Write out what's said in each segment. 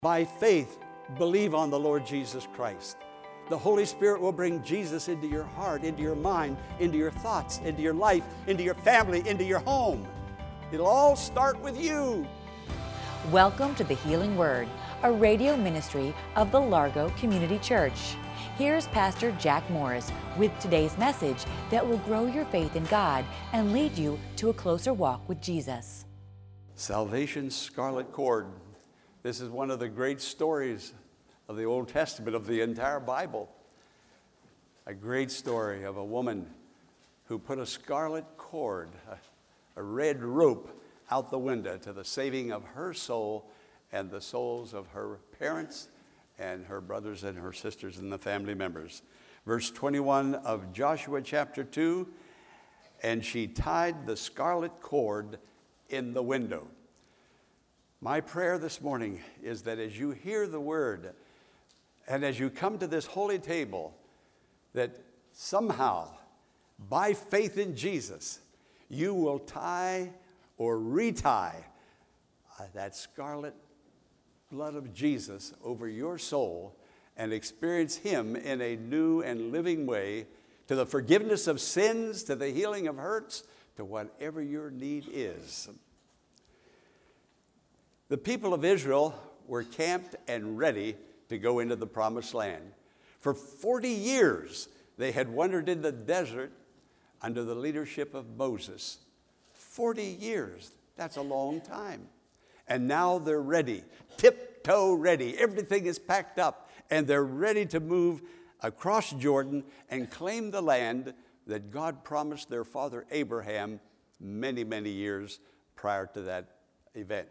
By faith, believe on the Lord Jesus Christ. The Holy Spirit will bring Jesus into your heart, into your mind, into your thoughts, into your life, into your family, into your home. It'll all start with you. Welcome to the Healing Word, a radio ministry of the Largo Community Church. Here's Pastor Jack Morris with today's message that will grow your faith in God and lead you to a closer walk with Jesus. Salvation's scarlet cord. This is one of the great stories of the Old Testament, of the entire Bible. A great story of a woman who put a scarlet cord, a red rope, out the window to the saving of her soul and the souls of her parents and her brothers and her sisters and the family members. Verse 21 of Joshua chapter 2, and she tied the scarlet cord in the window. My prayer this morning is that as you hear the word and as you come to this holy table, that somehow, by faith in Jesus, you will tie or retie that scarlet blood of Jesus over your soul and experience Him in a new and living way, to the forgiveness of sins, to the healing of hurts, to whatever your need is. The people of Israel were camped and ready to go into the promised land. For 40 years, they had wandered in the desert under the leadership of Moses. 40 years, that's a long time. And now they're ready, tiptoe ready. Everything is packed up, and they're ready to move across Jordan and claim the land that God promised their father Abraham many, many years prior to that event.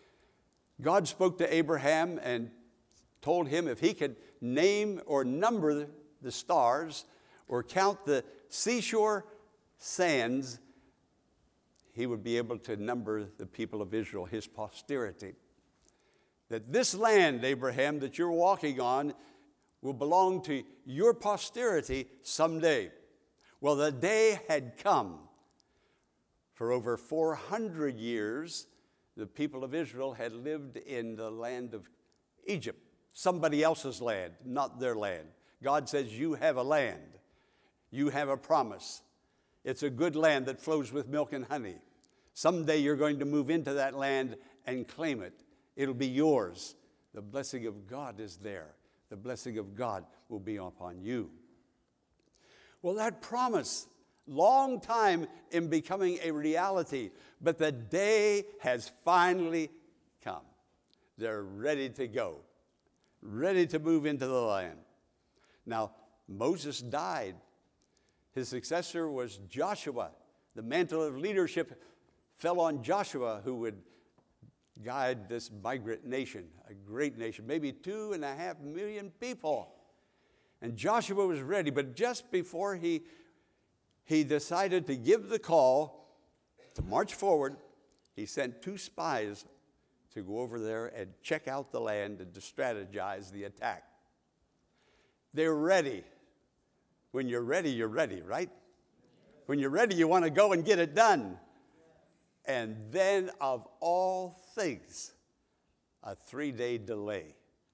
God spoke to Abraham and told him if he could name or number the stars or count the seashore sands, he would be able to number the people of Israel, his posterity. That this land, Abraham, that you're walking on will belong to your posterity someday. Well, the day had come. For over 400 years, the people of Israel had lived in the land of Egypt, somebody else's land, not their land. God says, you have a land. You have a promise. It's a good land that flows with milk and honey. Someday you're going to move into that land and claim it. It'll be yours. The blessing of God is there. The blessing of God will be upon you. Well, that promise, long time in becoming a reality, but the day has finally come. They're ready to go, ready to move into the land. Now, Moses died. His successor was Joshua. The mantle of leadership fell on Joshua, who would guide this migrant nation, a great nation, maybe 2.5 million people. And Joshua was ready, but just before he decided to give the call to march forward, he sent 2 spies to go over there and check out the land and to strategize the attack. They're ready. When you're ready, right? When you're ready, you want to go and get it done. And then, of all things, a 3-day delay.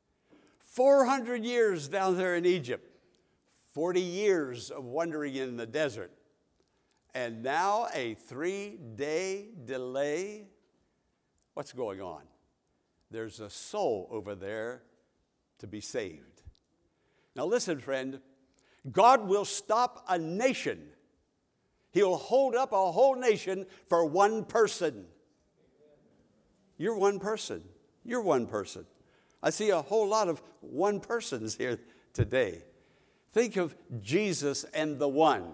400 years down there in Egypt. 40 years of wandering in the desert. And now a 3-day delay. What's going on? There's a soul over there to be saved. Now listen, friend. God will stop a nation. He'll hold up a whole nation for one person. You're one person. You're one person. I see a whole lot of one persons here today. Think of Jesus and the one.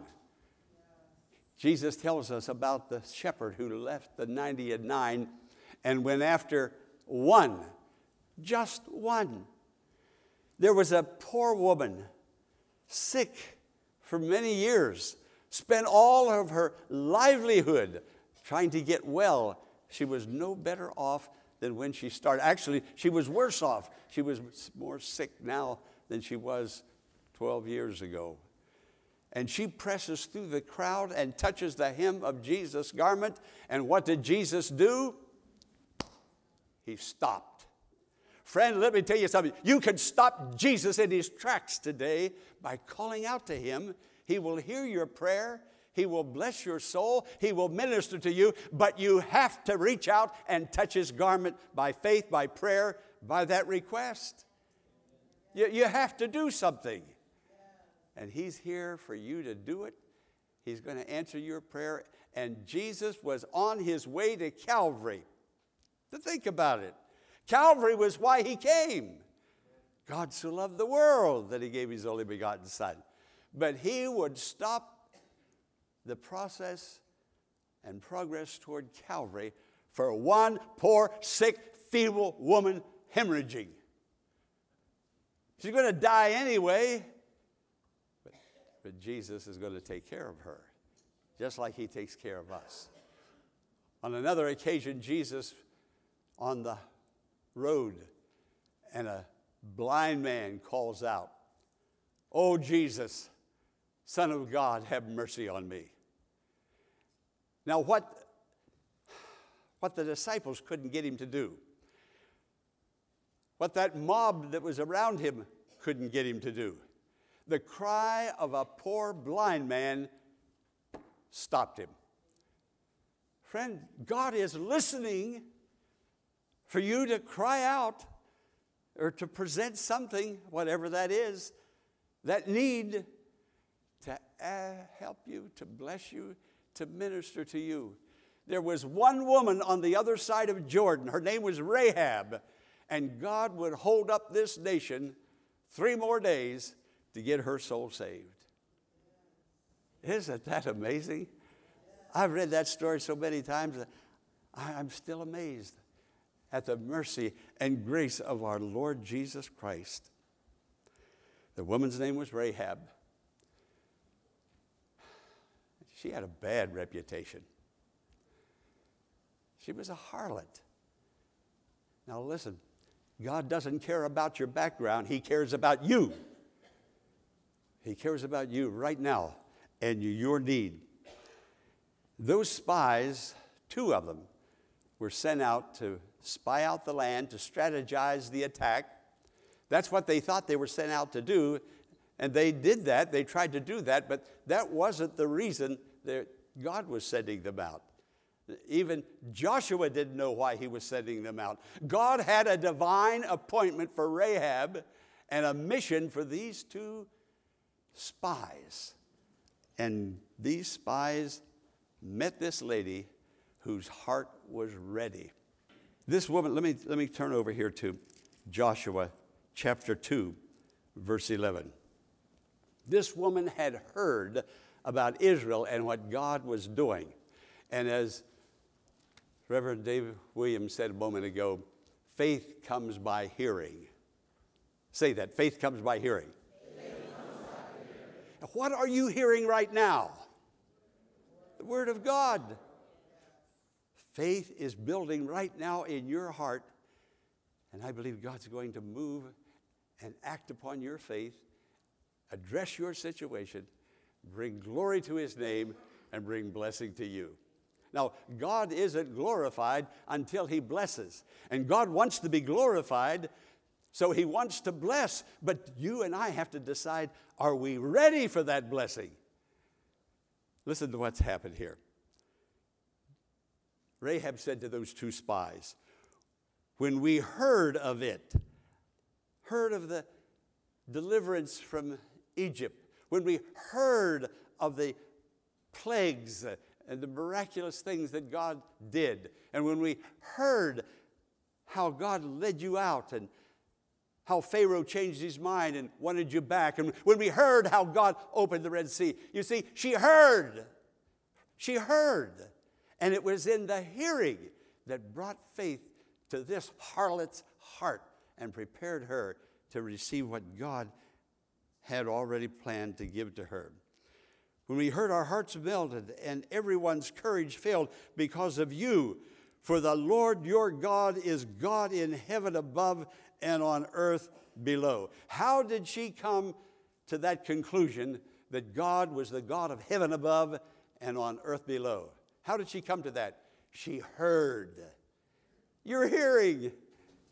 Jesus tells us about the shepherd who left the 99 and went after one, just one. There was a poor woman, sick for many years, spent all of her livelihood trying to get well. She was no better off than when she started. Actually, she was worse off. She was more sick now than she was 12 years ago. And she presses through the crowd and touches the hem of Jesus' garment. And what did Jesus do? He stopped. Friend, let me tell you something. You can stop Jesus in his tracks today by calling out to him. He will hear your prayer. He will bless your soul. He will minister to you. But you have to reach out and touch his garment by faith, by prayer, by that request. You have to do something. And he's here for you to do it. He's going to answer your prayer. And Jesus was on his way to Calvary. To think about it. Calvary was why he came. God so loved the world that he gave his only begotten Son. But he would stop the process and progress toward Calvary for one poor, sick, feeble woman hemorrhaging. She's going to die anyway, but Jesus is going to take care of her, just like he takes care of us. On another occasion, Jesus on the road, and a blind man calls out, "Oh, Jesus, Son of God, have mercy on me." Now, what the disciples couldn't get him to do, what that mob that was around him couldn't get him to do, the cry of a poor blind man stopped him. Friend, God is listening for you to cry out or to present something, whatever that is, that need to help you, to bless you, to minister to you. There was one woman on the other side of Jordan. Her name was Rahab. And God would hold up this nation 3 more days to get her soul saved. Isn't that amazing? I've read that story so many times that I'm still amazed at the mercy and grace of our Lord Jesus Christ. The woman's name was Rahab. She had a bad reputation. She was a harlot. Now listen, God doesn't care about your background. He cares about you. He cares about you right now and your need. Those spies, 2 of them, were sent out to spy out the land, to strategize the attack. That's what they thought they were sent out to do, and they did that. They tried to do that, but that wasn't the reason that God was sending them out. Even Joshua didn't know why he was sending them out. God had a divine appointment for Rahab and a mission for these 2 spies. And these spies met this lady whose heart was ready. This woman, let me turn over here to Joshua chapter 2, verse 11. This woman had heard about Israel and what God was doing. And as Reverend David Williams said a moment ago, faith comes by hearing. Say that, faith comes by hearing. What are you hearing right now? The Word of God. Faith is building right now in your heart, and I believe God's going to move and act upon your faith, address your situation, bring glory to his name, and bring blessing to you. Now, God isn't glorified until he blesses, and God wants to be glorified, so he wants to bless, but you and I have to decide, are we ready for that blessing? Listen to what's happened here. Rahab said to those 2 spies, when we heard of it, heard of the deliverance from Egypt, when we heard of the plagues and the miraculous things that God did, and when we heard how God led you out and how Pharaoh changed his mind and wanted you back, and when we heard how God opened the Red Sea, you see, she heard. She heard. And it was in the hearing that brought faith to this harlot's heart and prepared her to receive what God had already planned to give to her. When we heard, our hearts melted and everyone's courage failed because of you. For the Lord your God is God in heaven above and on earth below. How did she come to that conclusion that God was the God of heaven above and on earth below? How did she come to that? She heard. You're hearing.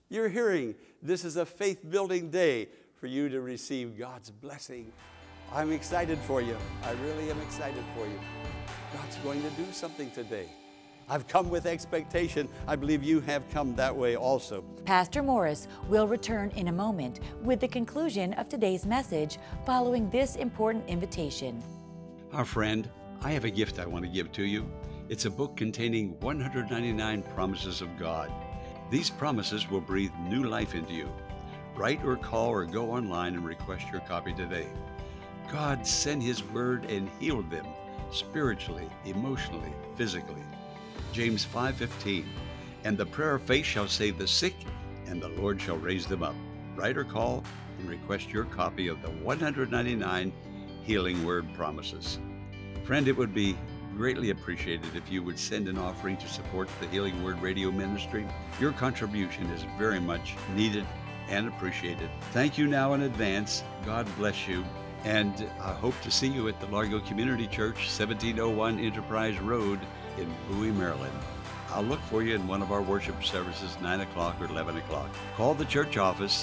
You're hearing this is a faith-building day for you to receive God's blessing. I'm excited for you. I really am excited for you. God's going to do something today. I've come with expectation. I believe you have come that way also. Pastor Morris will return in a moment with the conclusion of today's message following this important invitation. Our friend, I have a gift I want to give to you. It's a book containing 199 promises of God. These promises will breathe new life into you. Write or call or go online and request your copy today. God sent His word and healed them spiritually, emotionally, physically. James 5:15, and the prayer of faith shall save the sick, and the Lord shall raise them up. Write or call and request your copy of the 199 Healing Word Promises. Friend, it would be greatly appreciated if you would send an offering to support the Healing Word Radio Ministry. Your contribution is very much needed and appreciated. Thank you now in advance. God bless you. And I hope to see you at the Largo Community Church, 1701 Enterprise Road in Bowie, Maryland. I'll look for you in one of our worship services, 9 o'clock or 11 o'clock. Call the church office,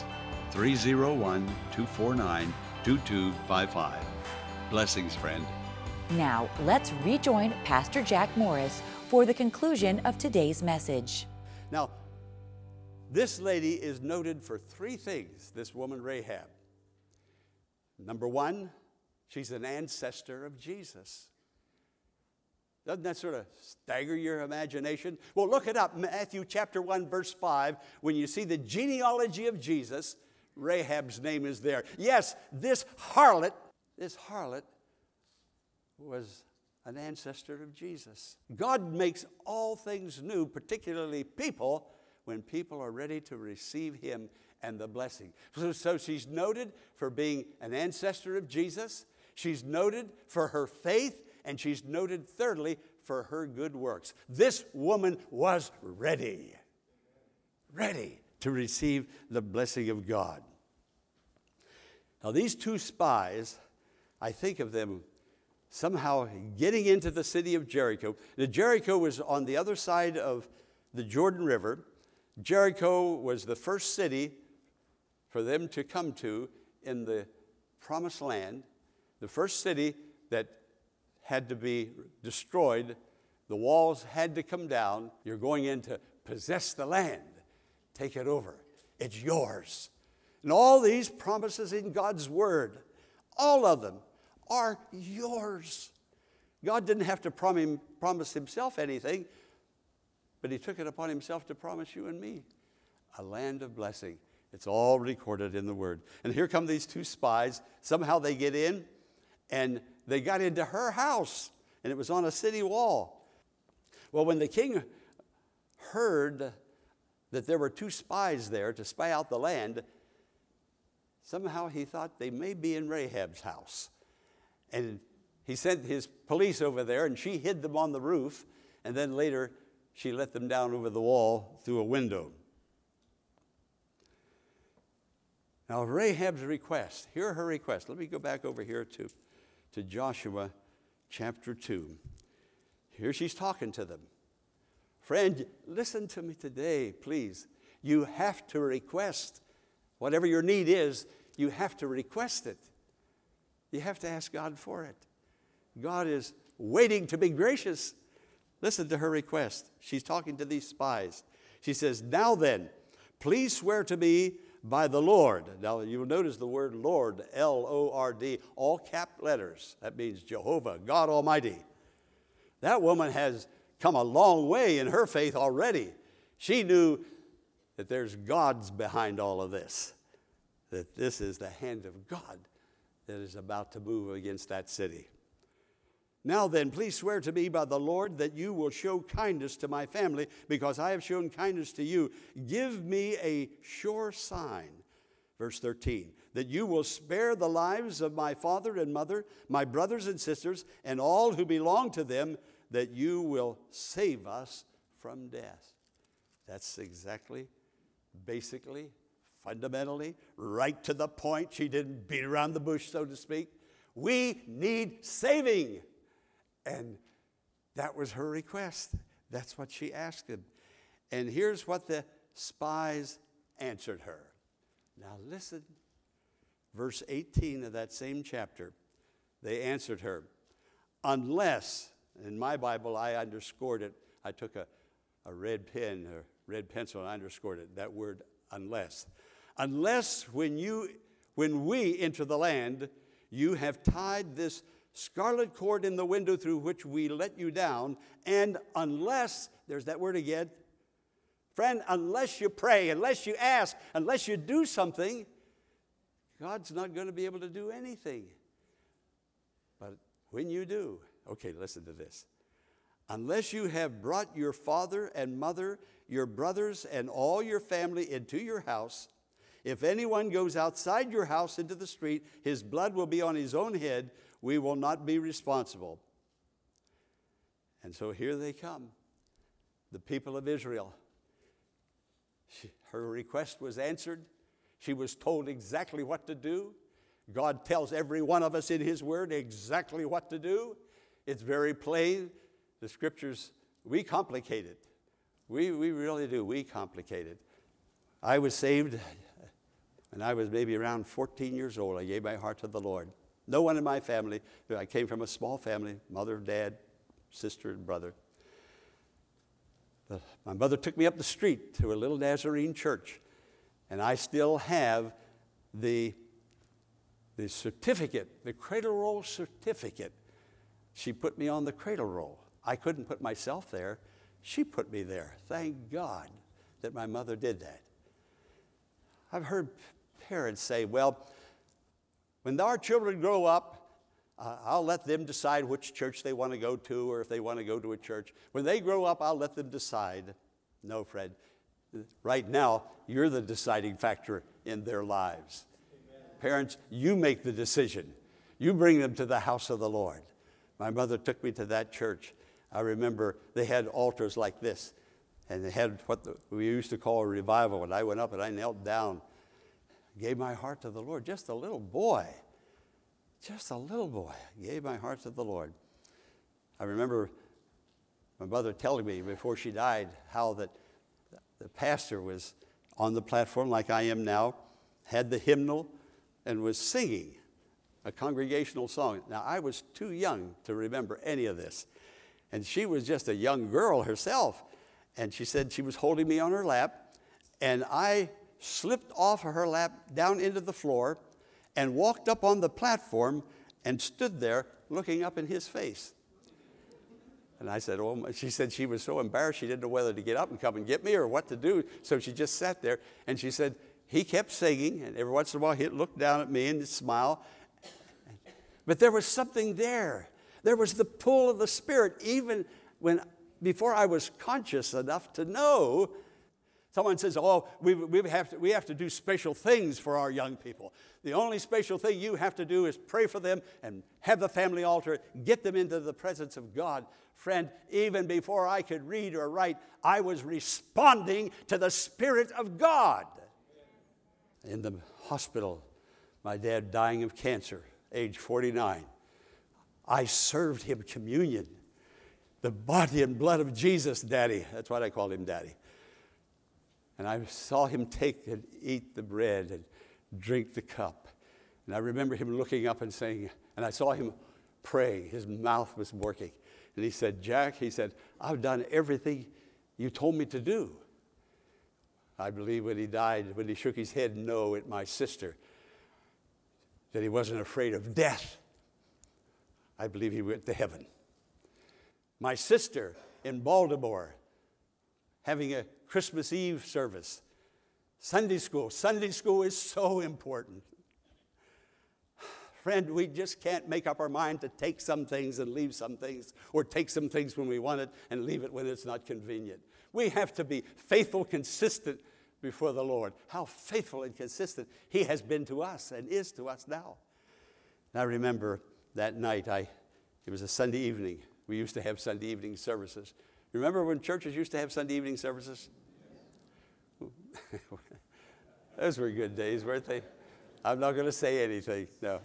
301-249-2255. Blessings, friend. Now, let's rejoin Pastor Jack Morris for the conclusion of today's message. Now, this lady is noted for three things, this woman Rahab. Number one, she's an ancestor of Jesus. Doesn't that sort of stagger your imagination? Well, look it up, Matthew chapter 1, verse 5. When you see the genealogy of Jesus, Rahab's name is there. Yes, this harlot was an ancestor of Jesus. God makes all things new, particularly people, when people are ready to receive Him and the blessing. So she's noted for being an ancestor of Jesus. She's noted for her faith. And she's noted, thirdly, for her good works. This woman was ready to receive the blessing of God. Now, these two spies, I think of them somehow getting into the city of Jericho. Now, Jericho was on the other side of the Jordan River. Jericho was the first city for them to come to in the Promised Land, the first city that had to be destroyed. The walls had to come down. You're going in to possess the land. Take it over. It's yours. And all these promises in God's Word, all of them are yours. God didn't have to promise Himself anything, but He took it upon Himself to promise you and me a land of blessing. It's all recorded in the Word. And here come these two spies. Somehow they get in, and they got into her house, and it was on a city wall. Well, when the king heard that there were two spies there to spy out the land, somehow he thought they may be in Rahab's house. And he sent his police over there, and she hid them on the roof, and then later she let them down over the wall through a window. Now, Rahab's request, hear her request. Let me go back over here to Joshua chapter 2. Here she's talking to them. Friend, listen to me today, please. You have to request. Whatever your need is, you have to request it. You have to ask God for it. God is waiting to be gracious. Listen to her request. She's talking to these spies. She says, "Now then, please swear to me by the Lord." Now, you'll notice the word Lord, L-O-R-D, all cap letters. That means Jehovah, God Almighty. That woman has come a long way in her faith already. She knew that there's gods behind all of this, that this is the hand of God that is about to move against that city. "Now then, please swear to me by the Lord that you will show kindness to my family, because I have shown kindness to you. Give me a sure sign," verse 13, "that you will spare the lives of my father and mother, my brothers and sisters, and all who belong to them, that you will save us from death." That's exactly, basically, fundamentally, right to the point. She didn't beat around the bush, so to speak. We need saving. And that was her request. That's what she asked him. And here's what the spies answered her. Now listen, verse 18 of that same chapter. They answered her, unless, in my Bible I underscored it. I took a red pen or red pencil and I underscored it, that word unless. Unless when we enter the land, you have tied this scarlet cord in the window through which we let you down, and unless, there's that word again, friend, unless you pray, unless you ask, unless you do something, God's not going to be able to do anything. But when you do, okay, listen to this. Unless you have brought your father and mother, your brothers, and all your family into your house, if anyone goes outside your house into the street, his blood will be on his own head. We will not be responsible. And so here they come, the people of Israel. Her request was answered. She was told exactly what to do. God tells every one of us in His Word exactly what to do. It's very plain. The Scriptures, we complicate it. We really do. We complicate it. I was saved when I was maybe around 14 years old. I gave my heart to the Lord. No one in my family. I came from a small family, mother, dad, sister, and brother. My mother took me up the street to a little Nazarene church, and I still have the certificate, the cradle roll certificate. She put me on the cradle roll. I couldn't put myself there. She put me there. Thank God that my mother did that. I've heard parents say, well, when our children grow up, I'll let them decide which church they want to go to, or if they want to go to a church. When they grow up, I'll let them decide. No, Fred. Right now, you're the deciding factor in their lives. Amen. Parents, you make the decision. You bring them to the house of the Lord. My mother took me to that church. I remember they had altars like this, and they had what we used to call a revival. And I went up and I knelt down, gave my heart to the Lord. Just a little boy. Gave my heart to the Lord. I remember my mother telling me before she died how that the pastor was on the platform like I am now, had the hymnal, and was singing a congregational song. Now, I was too young to remember any of this. And she was just a young girl herself. And she said she was holding me on her lap, and I slipped off of her lap down into the floor and walked up on the platform and stood there looking up in his face. And I said, oh, she said she was so embarrassed she didn't know whether to get up and come and get me or what to do. So she just sat there, and she said, he kept singing, and every once in a while he'd look down at me and smile. But there was something there. There was the pull of the Spirit, even before I was conscious enough to know. Someone says, oh, we have to do special things for our young people. The only special thing you have to do is pray for them and have the family altar, get them into the presence of God. Friend, even before I could read or write, I was responding to the Spirit of God. In the hospital, my dad dying of cancer, age 49, I served him communion. The body and blood of Jesus, Daddy. That's what I called him, Daddy. And I saw him take and eat the bread and drink the cup. And I remember him looking up and saying, and I saw him praying. His mouth was working. And he said, Jack, he said, I've done everything you told me to do. I believe when he died, when he shook his head no at my sister, that he wasn't afraid of death. I believe he went to heaven. My sister in Baltimore, having a Christmas Eve service. Sunday school. Sunday school is so important. Friend, we just can't make up our mind to take some things and leave some things, or take some things when we want it and leave it when it's not convenient. We have to be faithful, consistent before the Lord. How faithful and consistent He has been to us and is to us now. And I remember that night, it was a Sunday evening. We used to have Sunday evening services. Remember when churches used to have Sunday evening services? Those were good days, weren't they? I'm not going to say anything, no.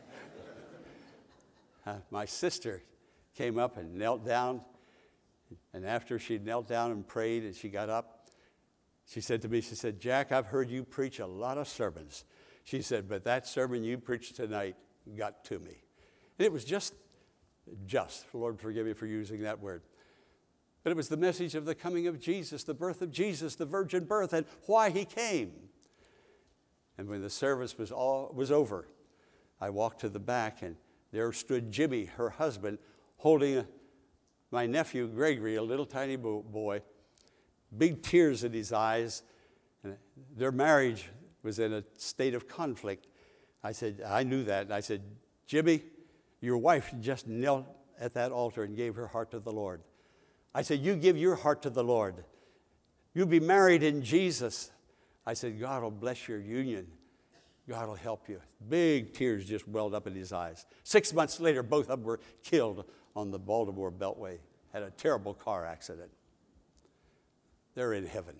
My sister came up and knelt down, and after she knelt down and prayed and she got up, She said to me, she said, Jack, I've heard you preach a lot of sermons. She said, but that sermon you preached tonight got to me. And it was just, Lord forgive me for using that word. But it was the message of the coming of Jesus, the birth of Jesus, the virgin birth, and why he came. And when the service was over, I walked to the back, and there stood Jimmy, her husband, holding my nephew, Gregory, a little tiny boy, big tears in his eyes. And their marriage was in a state of conflict. I said, I knew that. And I said, Jimmy, your wife just knelt at that altar and gave her heart to the Lord. I said, you give your heart to the Lord. You'll be married in Jesus. I said, God will bless your union. God will help you. Big tears just welled up in his eyes. 6 months later, both of them were killed on the Baltimore Beltway. Had a terrible car accident. They're in heaven.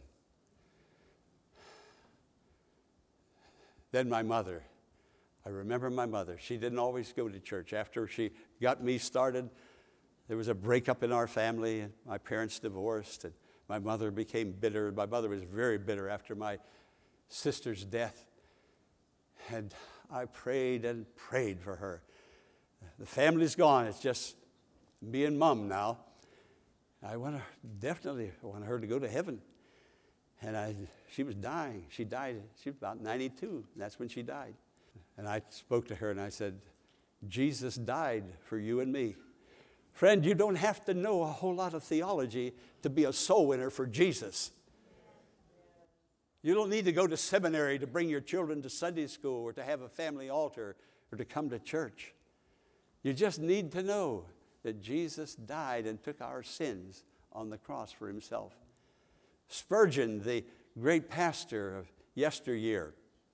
Then my mother. I remember my mother. She didn't always go to church. After she got me started, there was a breakup in our family, and my parents divorced, and my mother became bitter. My mother was very bitter after my sister's death. And I prayed and prayed for her. The family's gone. It's just me and Mom now. I definitely want her to go to heaven. And she was dying. She died. She was about 92. And that's when she died. And I spoke to her and I said, Jesus died for you and me. Friend, you don't have to know a whole lot of theology to be a soul winner for Jesus. You don't need to go to seminary to bring your children to Sunday school or to have a family altar or to come to church. You just need to know that Jesus died and took our sins on the cross for himself. Spurgeon, the great pastor of yesteryear,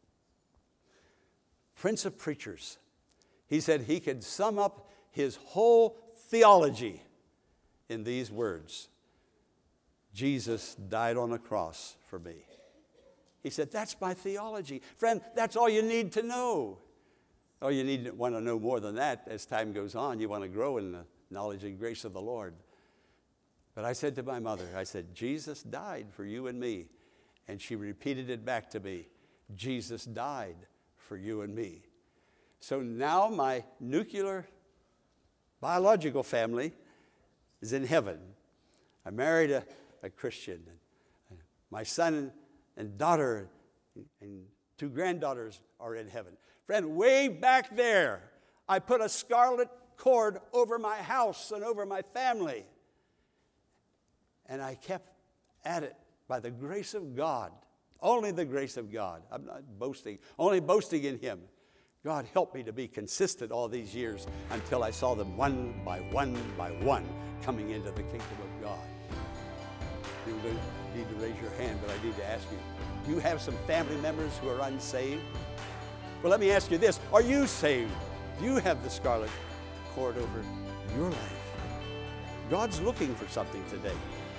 Prince of Preachers, he said he could sum up his whole theology in these words: Jesus died on a cross for me. He said, that's my theology. Friend, that's all you need to know. Oh, you want to know more than that. As time goes on, you want to grow in the knowledge and grace of the Lord. But I said to my mother, I said, Jesus died for you and me. And she repeated it back to me. Jesus died for you and me. So now my nuclear biological family is in heaven. I married a Christian. My son and daughter and 2 granddaughters are in heaven. Friend, way back there, I put a scarlet cord over my house and over my family. And I kept at it by the grace of God. Only the grace of God. I'm not boasting. Only boasting in him. God helped me to be consistent all these years until I saw them one by one by one coming into the kingdom of God. You don't need to raise your hand, but I need to ask you, do you have some family members who are unsaved? Well, let me ask you this. Are you saved? Do you have the scarlet cord over your life? God's looking for something today.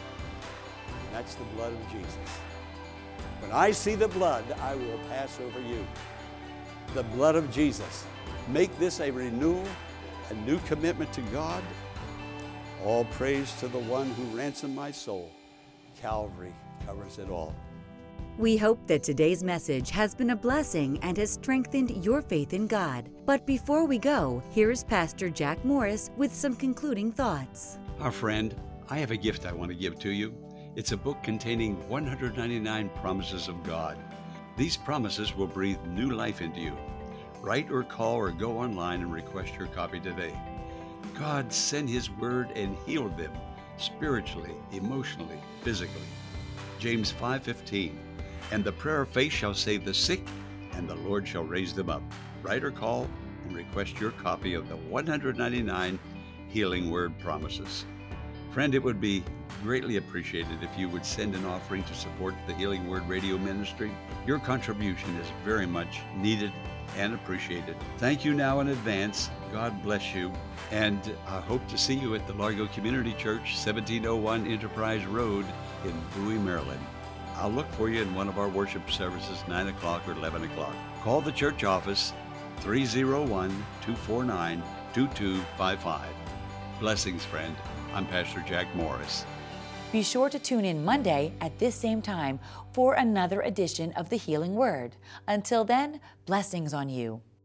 And that's the blood of Jesus. When I see the blood, I will pass over you. The blood of Jesus. Make this a renewal, a new commitment to God. All praise to the one who ransomed my soul. Calvary covers it all. We hope that today's message has been a blessing and has strengthened your faith in God. But before we go, here's Pastor Jack Morris with some concluding thoughts. Our friend, I have a gift I want to give to you. It's a book containing 199 promises of God. These promises will breathe new life into you. Write or call or go online and request your copy today. God sent his word and healed them spiritually, emotionally, physically. James 5:15. And the prayer of faith shall save the sick, and the Lord shall raise them up. Write or call and request your copy of the 199 Healing Word Promises. Friend, it would be greatly appreciated if you would send an offering to support the Healing Word Radio Ministry. Your contribution is very much needed and appreciated. Thank you now in advance. God bless you. And I hope to see you at the Largo Community Church, 1701 Enterprise Road in Bowie, Maryland. I'll look for you in one of our worship services, 9 o'clock or 11 o'clock. Call the church office, 301-249-2255. Blessings, friend. I'm Pastor Jack Morris. Be sure to tune in Monday at this same time for another edition of the Healing Word. Until then, blessings on you.